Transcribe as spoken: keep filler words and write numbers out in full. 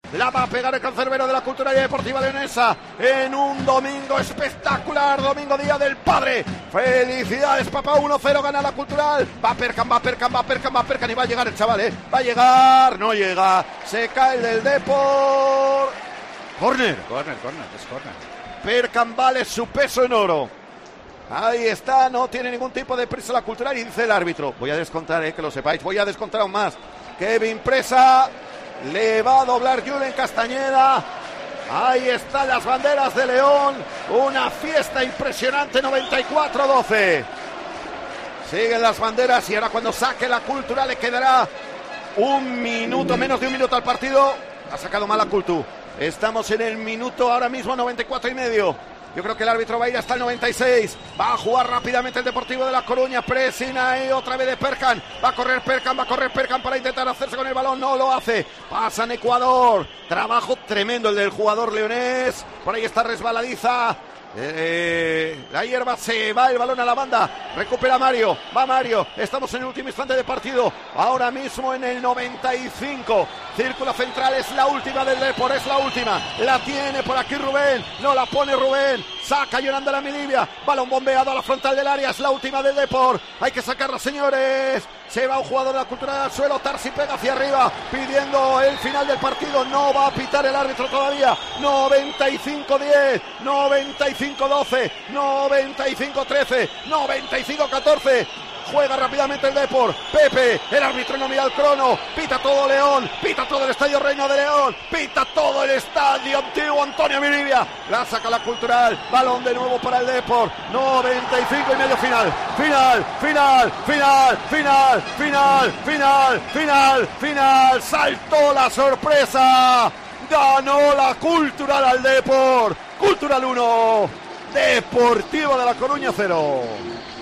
La va a pegar el cancerbero de la Cultural y Deportiva Leonesa en un domingo espectacular, domingo día del padre. Felicidades, papá. Uno cero gana la Cultural. Va Perkan, va Perkan, va Perkan, va Perkan y va a llegar el chaval, ¿eh? Va a llegar, no llega. Se cae el del Depor. Corner. Corner, corner, es corner. Perkan vale su peso en oro. Ahí está, no tiene ningún tipo de prisa la Cultural y dice el árbitro. Voy a descontar, eh, que lo sepáis, voy a descontar aún más. Kevin Presa le va a doblar Julen Castañeda. Ahí están las banderas de León. Una fiesta impresionante, noventa y cuatro doce. Siguen las banderas y ahora cuando saque la Cultural le quedará un minuto, menos de un minuto al partido. Ha sacado mal la Cultu. Estamos en el minuto ahora mismo noventa y cuatro y medio. Yo creo que el árbitro va a ir hasta el noventa y seis. Va a jugar rápidamente el Deportivo de La Coruña. Presina ahí otra vez de Perkan. Va a correr Perkan, va a correr Perkan para intentar hacerse con el balón. No lo hace. Pasa en Ecuador. Trabajo tremendo el del jugador leonés. Por ahí está resbaladiza. Eh, la hierba, se va el balón a la banda. Recupera Mario. Va Mario. Estamos en el último instante de partido. Ahora mismo en el noventa y cinco. Círculo central, es la última del Depor, es la última. La tiene por aquí Rubén. No la pone Rubén. Saca Yolanda la Milivia. Balón bombeado a la frontal del área. Es la última del Depor. Hay que sacarla, señores. Se va un jugador de la Cultural al suelo. Tarsi pega hacia arriba pidiendo el final del partido. No va a pitar el árbitro todavía. noventa y cinco diez, noventa y cinco doce, noventa y cinco trece, noventa y cinco catorce. Juega rápidamente el Depor. Pepe, el árbitro no mira el crono. Pita todo León, pita todo el Estadio Reino de León, pita todo el Estadio Antiguo Antonio Milivia. La saca la Cultural. Balón de nuevo para el Depor. noventa y cinco y medio final. Final, final, final, final, final, final, final, final. Saltó la sorpresa. Ganó la Cultural al Depor. Cultural uno, Deportivo de La Coruña cero.